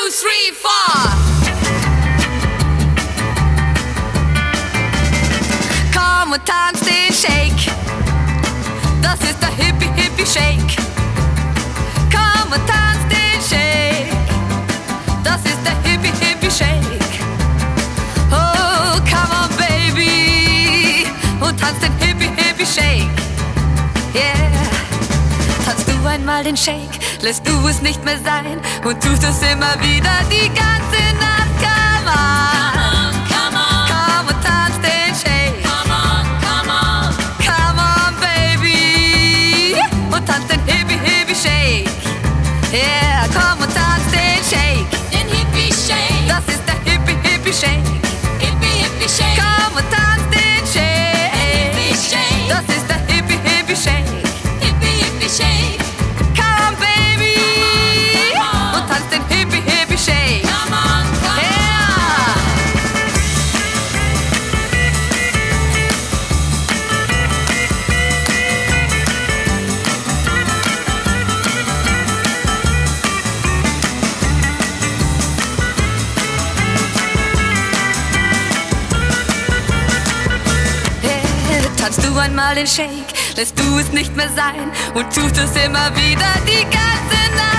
three, four. Komm und tanz den Shake. Das ist der Hippie, Hippie Shake. Komm und tanz den Shake. Das ist der Hippie, Hippie Shake. Oh, come on, baby. Und tanz den Hippie, Hippie Shake. Yeah. Tanzt du einmal den Shake, lässt du es nicht mehr sein und tust es immer wieder die ganze Nacht. Come on, come on, komm und tanz den Shake. Come on, come on, come on, baby. Und tanz den Hippie, Hippie Shake. Yeah, komm und tanz den Shake. Den Hippie Shake. Das ist der Hippie, Hippie Shake. Hippie, Hippie Shake. Komm und tanz den Shake. Den Hippie Shake. Das ist der Hippie, Hippie Shake. Hippie, Hippie Shake. Come on, baby. Come on. Und tanz den Hippie, Hippie Shake. Come on, come on. Yeah. Tanzt du einmal den Shake, lässt du es nicht mehr sein und tust es immer wieder die ganze Nacht.